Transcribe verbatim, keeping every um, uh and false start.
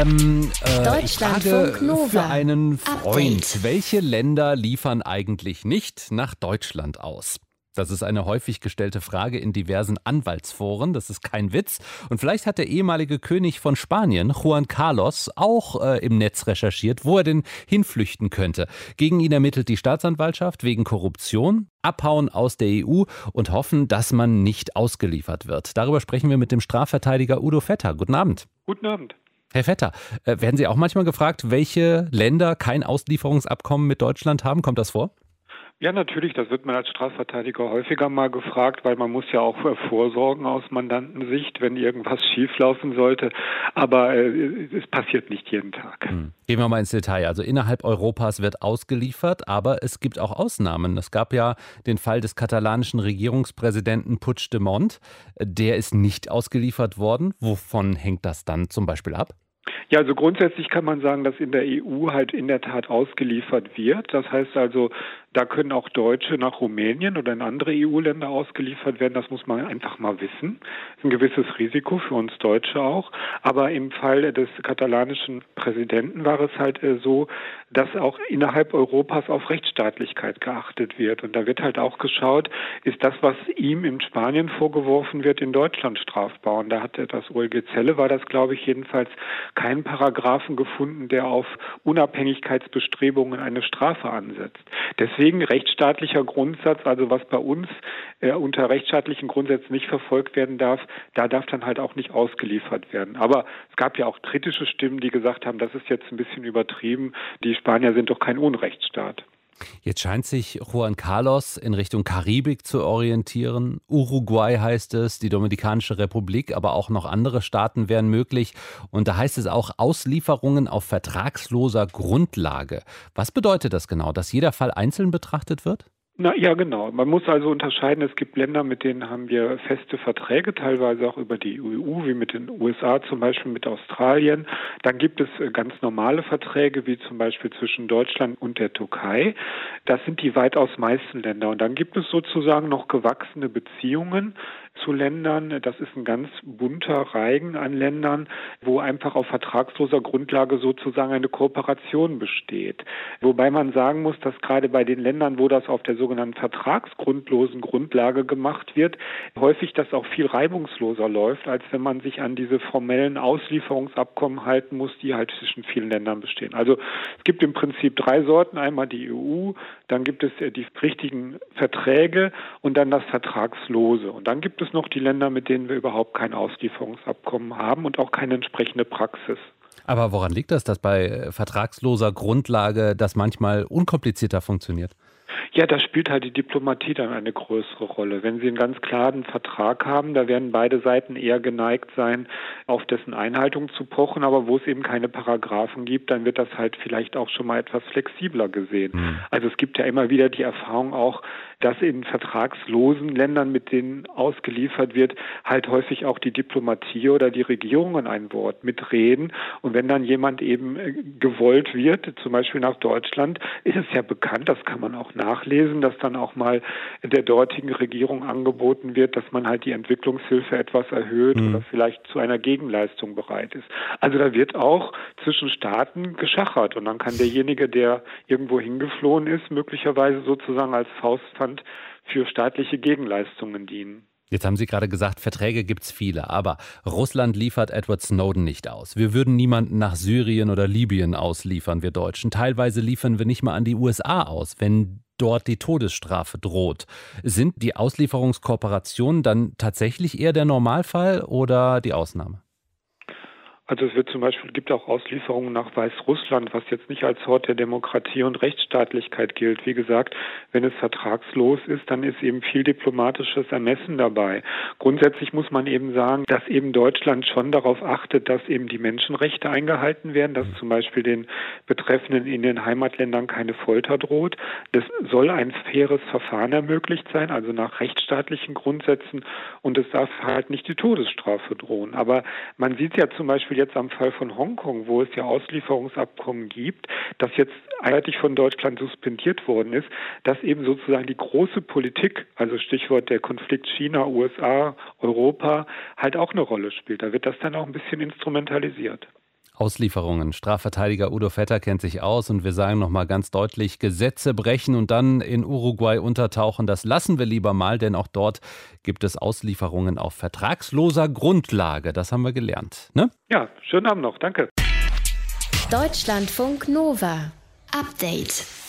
Ähm, äh, ich frage Deutschlandfunk Nova. für einen Freund, Update. welche Länder liefern eigentlich nicht nach Deutschland aus? Das ist eine häufig gestellte Frage in diversen Anwaltsforen, das ist kein Witz. Und vielleicht hat der ehemalige König von Spanien, Juan Carlos, auch äh, im Netz recherchiert, wo er denn hinflüchten könnte. Gegen ihn ermittelt die Staatsanwaltschaft wegen Korruption, Abhauen aus der E U und hoffen, dass man nicht ausgeliefert wird. Darüber sprechen wir mit dem Strafverteidiger Udo Vetter. Guten Abend. Guten Abend. Herr Vetter, äh, werden Sie auch manchmal gefragt, welche Länder kein Auslieferungsabkommen mit Deutschland haben? Kommt das vor? Ja, natürlich, das wird man als Strafverteidiger häufiger mal gefragt, weil man muss ja auch äh, vorsorgen aus Mandantensicht, wenn irgendwas schieflaufen sollte. Aber äh, es passiert nicht jeden Tag. Hm. Gehen wir mal ins Detail. Also innerhalb Europas wird ausgeliefert, aber es gibt auch Ausnahmen. Es gab ja den Fall des katalanischen Regierungspräsidenten Puigdemont. Der ist nicht ausgeliefert worden. Wovon hängt das dann zum Beispiel ab? Ja, also grundsätzlich kann man sagen, dass in der E U halt in der Tat ausgeliefert wird. Das heißt also, da können auch Deutsche nach Rumänien oder in andere E U-Länder ausgeliefert werden. Das muss man einfach mal wissen. Das ist ein gewisses Risiko für uns Deutsche auch. Aber im Fall des katalanischen Präsidenten war es halt so, dass auch innerhalb Europas auf Rechtsstaatlichkeit geachtet wird. Und da wird halt auch geschaut, ist das, was ihm in Spanien vorgeworfen wird, in Deutschland strafbar. Und da hat das O L G Celle, war das, glaube ich, jedenfalls keinen Paragraphen gefunden, der auf Unabhängigkeitsbestrebungen eine Strafe ansetzt. Deswegen rechtsstaatlicher Grundsatz, also was bei uns äh, unter rechtsstaatlichen Grundsätzen nicht verfolgt werden darf, da darf dann halt auch nicht ausgeliefert werden. Aber es gab ja auch kritische Stimmen, die gesagt haben, das ist jetzt ein bisschen übertrieben, die Spanier sind doch kein Unrechtsstaat. Jetzt scheint sich Juan Carlos in Richtung Karibik zu orientieren. Uruguay heißt es, die Dominikanische Republik, aber auch noch andere Staaten wären möglich. Und da heißt es auch Auslieferungen auf vertragsloser Grundlage. Was bedeutet das genau, dass jeder Fall einzeln betrachtet wird? Na ja, genau. Man muss also unterscheiden, es gibt Länder, mit denen haben wir feste Verträge, teilweise auch über die E U, wie mit den U S A, zum Beispiel mit Australien. Dann gibt es ganz normale Verträge, wie zum Beispiel zwischen Deutschland und der Türkei. Das sind die weitaus meisten Länder. Und dann gibt es sozusagen noch gewachsene Beziehungen zu Ländern. Das ist ein ganz bunter Reigen an Ländern, wo einfach auf vertragsloser Grundlage sozusagen eine Kooperation besteht. Wobei man sagen muss, dass gerade bei den Ländern, wo das auf der sogenannten vertragsgrundlosen Grundlage gemacht wird, häufig das auch viel reibungsloser läuft, als wenn man sich an diese formellen Auslieferungsabkommen halten muss, die halt zwischen vielen Ländern bestehen. Also es gibt im Prinzip drei Sorten. Einmal die E U, dann gibt es die richtigen Verträge und dann das Vertragslose. Und dann gibt es noch die Länder, mit denen wir überhaupt kein Auslieferungsabkommen haben und auch keine entsprechende Praxis. Aber woran liegt das, dass bei vertragsloser Grundlage das manchmal unkomplizierter funktioniert? Ja, da spielt halt die Diplomatie dann eine größere Rolle. Wenn Sie einen ganz klaren Vertrag haben, da werden beide Seiten eher geneigt sein, auf dessen Einhaltung zu pochen. Aber wo es eben keine Paragraphen gibt, dann wird das halt vielleicht auch schon mal etwas flexibler gesehen. Mhm. Also es gibt ja immer wieder die Erfahrung auch, dass in vertragslosen Ländern, mit denen ausgeliefert wird, halt häufig auch die Diplomatie oder die Regierungen ein Wort mitreden. Und wenn dann jemand eben gewollt wird, zum Beispiel nach Deutschland, ist es ja bekannt, das kann man auch nachlesen, dass dann auch mal der dortigen Regierung angeboten wird, dass man halt die Entwicklungshilfe etwas erhöht mhm. oder vielleicht zu einer Gegenleistung bereit ist. Also da wird auch zwischen Staaten geschachert und dann kann derjenige, der irgendwo hingeflohen ist, möglicherweise sozusagen als Faustpfand für staatliche Gegenleistungen dienen. Jetzt haben Sie gerade gesagt, Verträge gibt es viele, aber Russland liefert Edward Snowden nicht aus. Wir würden niemanden nach Syrien oder Libyen ausliefern, wir Deutschen. Teilweise liefern wir nicht mal an die U S A aus, wenn dort die Todesstrafe droht. Sind die Auslieferungskooperationen dann tatsächlich eher der Normalfall oder die Ausnahme? Also es wird zum Beispiel, gibt auch Auslieferungen nach Weißrussland, was jetzt nicht als Hort der Demokratie und Rechtsstaatlichkeit gilt. Wie gesagt, wenn es vertragslos ist, dann ist eben viel diplomatisches Ermessen dabei. Grundsätzlich muss man eben sagen, dass eben Deutschland schon darauf achtet, dass eben die Menschenrechte eingehalten werden, dass zum Beispiel den Betreffenden in den Heimatländern keine Folter droht. Das soll ein faires Verfahren ermöglicht sein, also nach rechtsstaatlichen Grundsätzen, und es darf halt nicht die Todesstrafe drohen. Aber man sieht ja zum Beispiel jetzt am Fall von Hongkong, wo es ja Auslieferungsabkommen gibt, das jetzt eindeutig von Deutschland suspendiert worden ist, dass eben sozusagen die große Politik, also Stichwort der Konflikt China, U S A, Europa, halt auch eine Rolle spielt. Da wird das dann auch ein bisschen instrumentalisiert. Auslieferungen. Strafverteidiger Udo Vetter kennt sich aus und wir sagen nochmal ganz deutlich, Gesetze brechen und dann in Uruguay untertauchen, das lassen wir lieber mal, denn auch dort gibt es Auslieferungen auf vertragsloser Grundlage. Das haben wir gelernt, ne? Ja, schönen Abend noch. Danke. Deutschlandfunk Nova. Update.